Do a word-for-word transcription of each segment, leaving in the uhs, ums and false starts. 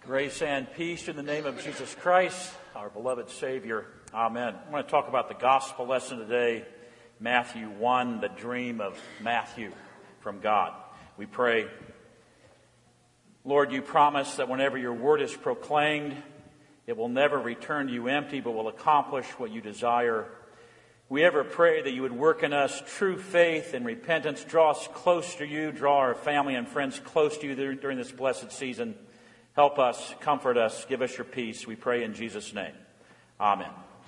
Grace and peace in the name of Jesus Christ, our beloved Savior. Amen. I want to talk about the gospel lesson today, Matthew one, the dream of Matthew from God. We pray. Lord, you promise that whenever your word is proclaimed, it will never return to you empty, but will accomplish what you desire. We ever pray that you would work in us true faith and repentance, draw us close to you, draw our family and friends close to you during this blessed season. Help us, comfort us, give us your peace. We pray in Jesus' name. Amen.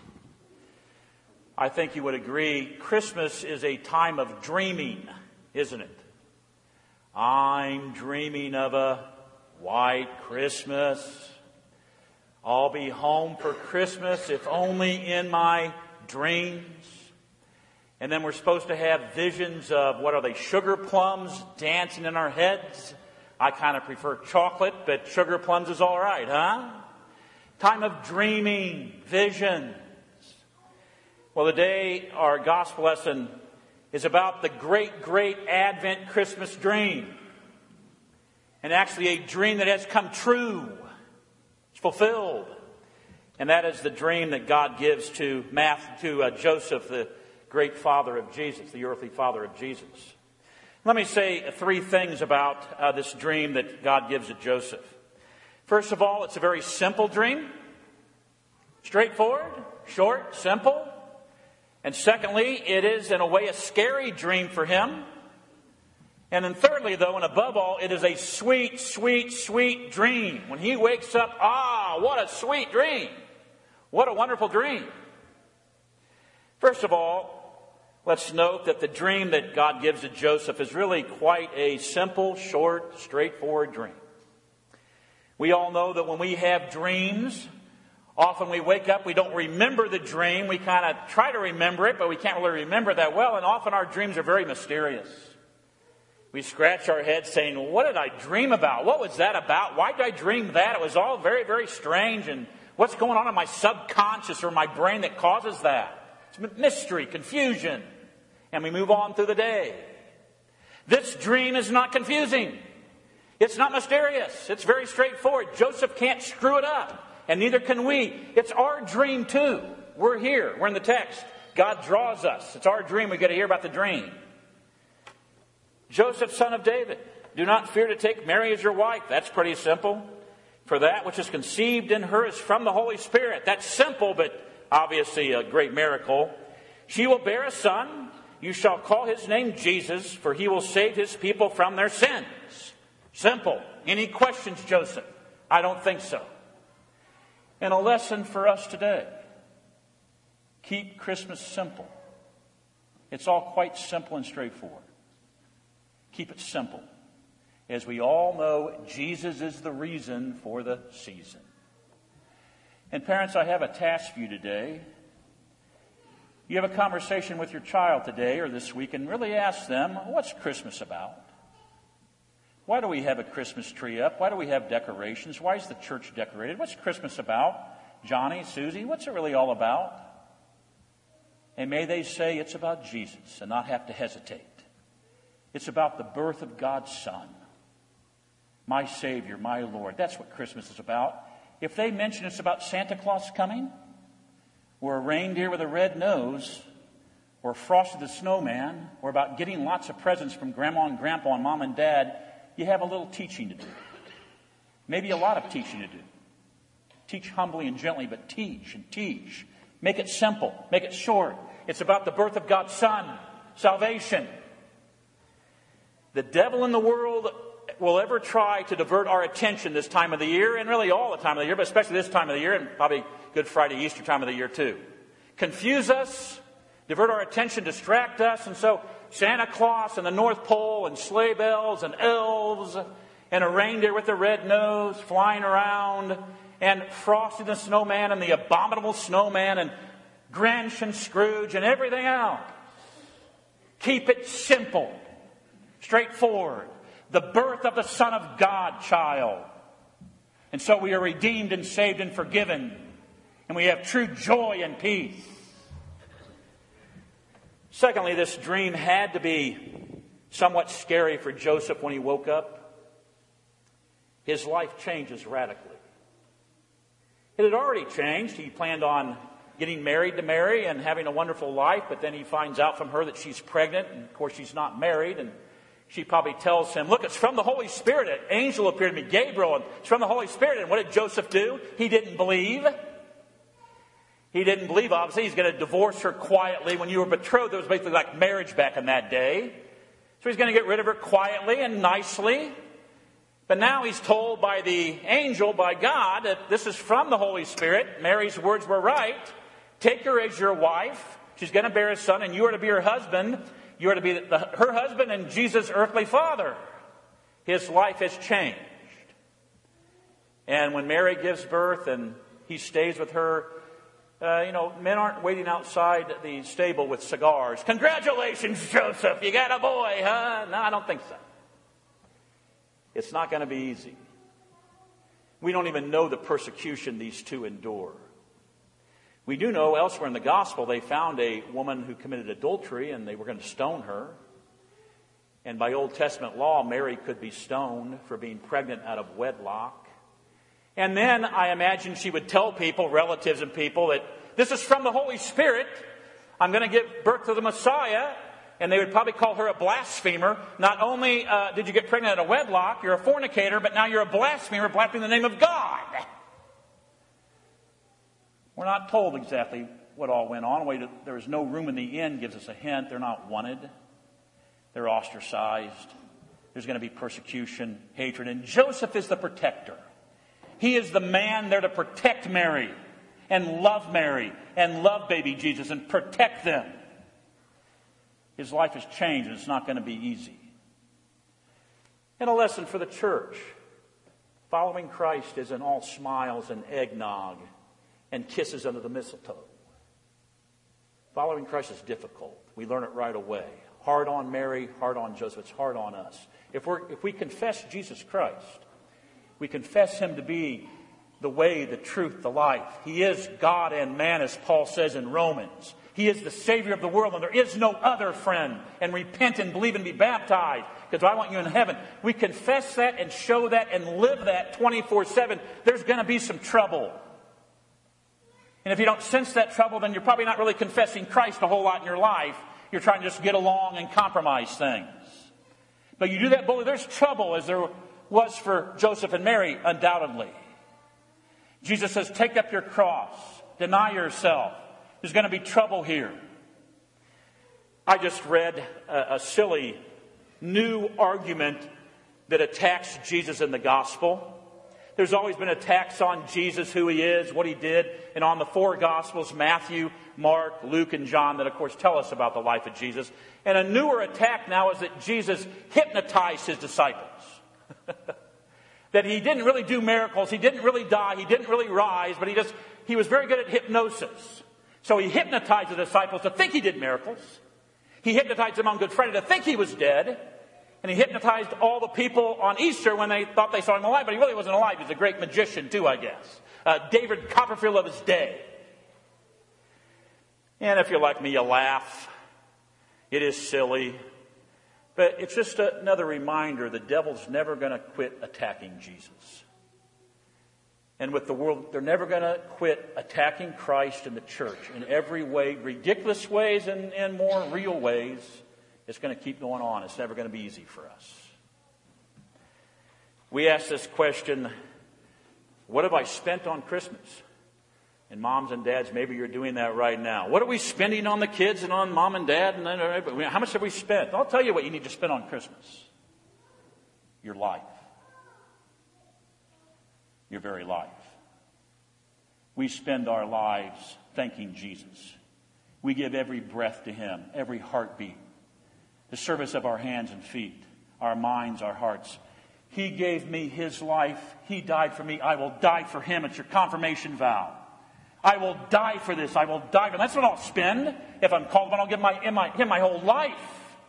I think you would agree, Christmas is a time of dreaming, isn't it? I'm dreaming of a white Christmas. I'll be home for Christmas, if only in my dreams. And then we're supposed to have visions of, what are they, sugar plums dancing in our heads. I kind of prefer chocolate, but sugar plums is all right, huh? Time of dreaming, visions. Well, today our gospel lesson is about the great, great Advent Christmas dream. And actually a dream that has come true. It's fulfilled. And that is the dream that God gives to, Matthew, to uh, Joseph, the great father of Jesus, the earthly father of Jesus. Let me say three things about uh, this dream that God gives to Joseph. First of all, it's a very simple dream. Straightforward, short, simple. And secondly, it is in a way a scary dream for him. And then thirdly, though, and above all, it is a sweet, sweet, sweet dream. When he wakes up, ah, what a sweet dream. What a wonderful dream. First of all, let's note that the dream that God gives to Joseph is really quite a simple, short, straightforward dream. We all know that when we have dreams, often we wake up, we don't remember the dream. We kind of try to remember it, but we can't really remember it that well. And often our dreams are very mysterious. We scratch our heads saying, well, what did I dream about? What was that about? Why did I dream that? It was all very, very strange. And what's going on in my subconscious or my brain that causes that? It's mystery, confusion. And we move on through the day. This dream is not confusing. It's not mysterious. It's very straightforward. Joseph can't screw it up. And neither can we. It's our dream too. We're here. We're in the text. God draws us. It's our dream. We've got to hear about the dream. Joseph, son of David, do not fear to take Mary as your wife. That's pretty simple. For that which is conceived in her is from the Holy Spirit. That's simple, but obviously a great miracle. She will bear a son. You shall call his name Jesus, for he will save his people from their sins. Simple. Any questions, Joseph? I don't think so. And a lesson for us today. Keep Christmas simple. It's all quite simple and straightforward. Keep it simple. As we all know, Jesus is the reason for the season. And parents, I have a task for you today. You have a conversation with your child today or this week and really ask them, what's Christmas about? Why do we have a Christmas tree up? Why do we have decorations? Why is the church decorated? What's Christmas about? Johnny, Susie, what's it really all about? And may they say it's about Jesus and not have to hesitate. It's about the birth of God's Son, my Savior, my Lord. That's what Christmas is about. If they mention it's about Santa Claus coming, or a reindeer with a red nose, or Frosty the Snowman, or about getting lots of presents from Grandma and Grandpa and Mom and Dad, you have a little teaching to do. Maybe a lot of teaching to do. Teach humbly and gently, but teach and teach. Make it simple. Make it short. It's about the birth of God's Son, salvation. The devil in the world will ever try to divert our attention this time of the year, and really all the time of the year, but especially this time of the year, and probably Good Friday, Easter time of the year too. Confuse us, divert our attention, distract us, and so Santa Claus and the North Pole and sleigh bells and elves and a reindeer with a red nose flying around and Frosty the Snowman and the abominable snowman and Grinch and Scrooge and everything else. Keep it simple, straightforward. The birth of the Son of God, child. And so we are redeemed and saved and forgiven. And we have true joy and peace. Secondly, this dream had to be somewhat scary for Joseph when he woke up. His life changes radically. It had already changed. He planned on getting married to Mary and having a wonderful life, but then he finds out from her that she's pregnant, and of course she's not married, and she probably tells him, look, it's from the Holy Spirit. An angel appeared to me, Gabriel, and it's from the Holy Spirit. And what did Joseph do? He didn't believe. He didn't believe, obviously. He's going to divorce her quietly. When you were betrothed, it was basically like marriage back in that day. So he's going to get rid of her quietly and nicely. But now he's told by the angel, by God, that this is from the Holy Spirit. Mary's words were right. Take her as your wife. She's going to bear a son, and you are to be her husband. You are to be the, her husband and Jesus' earthly father. His life has changed. And when Mary gives birth and he stays with her, uh, you know, men aren't waiting outside the stable with cigars. Congratulations, Joseph, you got a boy, huh? No, I don't think so. It's not going to be easy. We don't even know the persecution these two endure. We do know elsewhere in the gospel they found a woman who committed adultery and they were going to stone her. And by Old Testament law, Mary could be stoned for being pregnant out of wedlock. And then I imagine she would tell people, relatives and people, that this is from the Holy Spirit. I'm going to give birth to the Messiah. And they would probably call her a blasphemer. Not only uh, did you get pregnant out of wedlock, you're a fornicator, but now you're a blasphemer, blaspheming the name of God. We're not told exactly what all went on. There is no room in the inn gives us a hint. They're not wanted. They're ostracized. There's going to be persecution, hatred. And Joseph is the protector. He is the man there to protect Mary and love Mary and love baby Jesus and protect them. His life has changed and it's not going to be easy. And a lesson for the church. Following Christ isn't all smiles and eggnog and kisses under the mistletoe. Following Christ is difficult. We learn it right away. Hard on Mary, hard on Joseph. It's hard on us. If we're if we confess Jesus Christ, we confess him to be the way, the truth, the life. He is God and man, as Paul says in Romans. He is the Savior of the world, and there is no other friend. And repent and believe and be baptized, because I want you in heaven. We confess that and show that and live that twenty-four seven. There's going to be some trouble. And if you don't sense that trouble, then you're probably not really confessing Christ a whole lot in your life. You're trying to just get along and compromise things. But you do that boldly. There's trouble, as there was for Joseph and Mary, undoubtedly. Jesus says, take up your cross. Deny yourself. There's going to be trouble here. I just read a, a silly new argument that attacks Jesus in the gospel. There's always been attacks on Jesus, who he is, what he did, and on the four Gospels, Matthew, Mark, Luke, and John, that of course tell us about the life of Jesus. And a newer attack now is that Jesus hypnotized his disciples. That he didn't really do miracles, he didn't really die, he didn't really rise, but he just he was very good at hypnosis. So he hypnotized the disciples to think he did miracles. He hypnotized them on Good Friday to think he was dead. And he hypnotized all the people on Easter when they thought they saw him alive, but he really wasn't alive. He was a great magician too, I guess. Uh, David Copperfield of his day. And if you're like me, you laugh. It is silly. But it's just another reminder the devil's never going to quit attacking Jesus. And with the world, they're never going to quit attacking Christ and the church in every way, ridiculous ways and, and more real ways. It's going to keep going on. It's never going to be easy for us. We ask this question, what have I spent on Christmas? And moms and dads, maybe you're doing that right now. What are we spending on the kids and on mom and dad? And then, how much have we spent? I'll tell you what you need to spend on Christmas. Your life. Your very life. We spend our lives thanking Jesus. We give every breath to him, every heartbeat. The service of our hands and feet, our minds, our hearts. He gave me his life. He died for me. I will die for him. It's your confirmation vow. I will die for this. I will die for him. That's what I'll spend. If I'm called upon, I'll give my, my, him my whole life.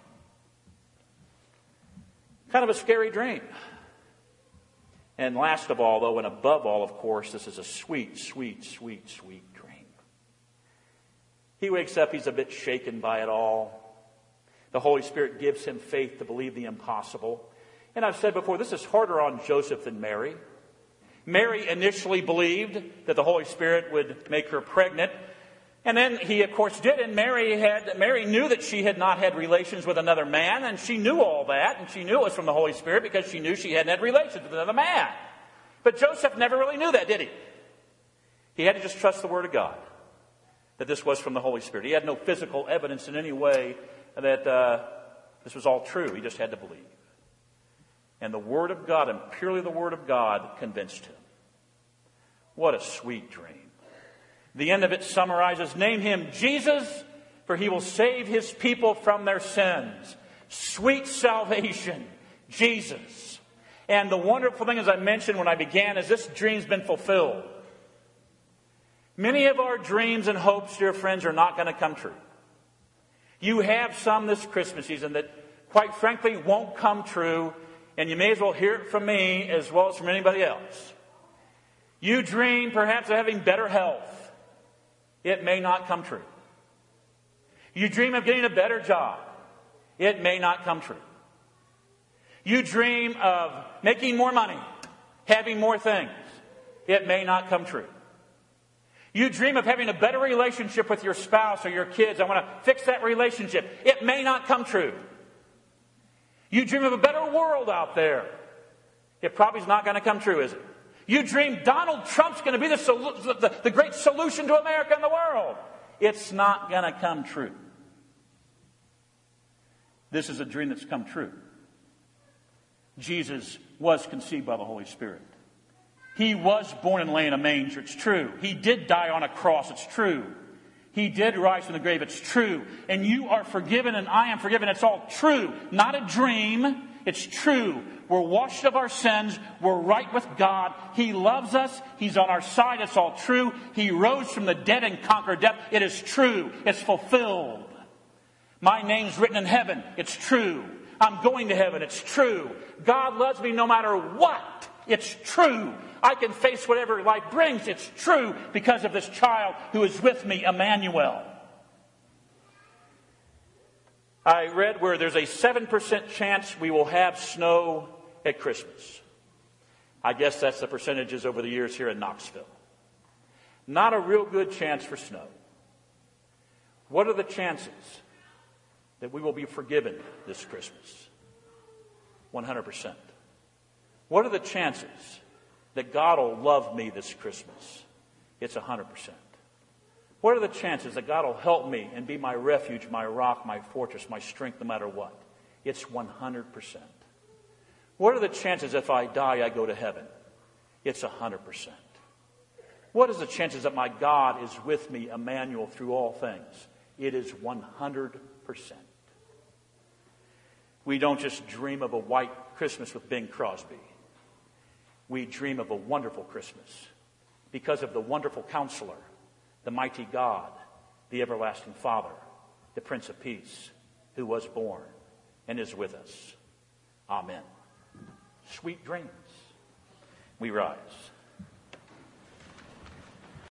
Kind of a scary dream. And last of all, though, and above all, of course, this is a sweet, sweet, sweet, sweet dream. He wakes up. He's a bit shaken by it all. The Holy Spirit gives him faith to believe the impossible. And I've said before, this is harder on Joseph than Mary. Mary initially believed that the Holy Spirit would make her pregnant. And then he, of course, did. And Mary had Mary knew that she had not had relations with another man. And she knew all that. And she knew it was from the Holy Spirit because she knew she hadn't had relations with another man. But Joseph never really knew that, did he? He had to just trust the Word of God, that this was from the Holy Spirit. He had no physical evidence in any way that uh, this was all true. He just had to believe. And the Word of God, and purely the Word of God, convinced him. What a sweet dream. The end of it summarizes, name him Jesus, for he will save his people from their sins. Sweet salvation, Jesus. And the wonderful thing, as I mentioned when I began, is this dream's been fulfilled. Many of our dreams and hopes, dear friends, are not going to come true. You have some this Christmas season that, quite frankly, won't come true, and you may as well hear it from me as well as from anybody else. You dream perhaps of having better health. It may not come true. You dream of getting a better job. It may not come true. You dream of making more money, having more things. It may not come true. You dream of having a better relationship with your spouse or your kids. I want to fix that relationship. It may not come true. You dream of a better world out there. It probably is not going to come true, is it? You dream Donald Trump's going to be the, solu- the, the great solution to America and the world. It's not going to come true. This is a dream that's come true. Jesus was conceived by the Holy Spirit. He was born and lay in a manger. It's true. He did die on a cross. It's true. He did rise from the grave. It's true. And you are forgiven and I am forgiven. It's all true. Not a dream. It's true. We're washed of our sins. We're right with God. He loves us. He's on our side. It's all true. He rose from the dead and conquered death. It is true. It's fulfilled. My name's written in heaven. It's true. I'm going to heaven. It's true. God loves me no matter what. It's true. I can face whatever life brings. It's true because of this child who is with me, Emmanuel. I read where there's a seven percent chance we will have snow at Christmas. I guess that's the percentages over the years here in Knoxville. Not a real good chance for snow. What are the chances that we will be forgiven this Christmas? one hundred percent. What are the chances that God will love me this Christmas? It's one hundred percent. What are the chances that God will help me and be my refuge, my rock, my fortress, my strength, no matter what? It's one hundred percent. What are the chances if I die, I go to heaven? It's one hundred percent. What is the chances that my God is with me, Emmanuel, through all things? It is one hundred percent. We don't just dream of a white Christmas with Bing Crosby. We dream of a wonderful Christmas because of the wonderful Counselor, the mighty God, the everlasting Father, the Prince of Peace, who was born and is with us. Amen. Sweet dreams. We rise.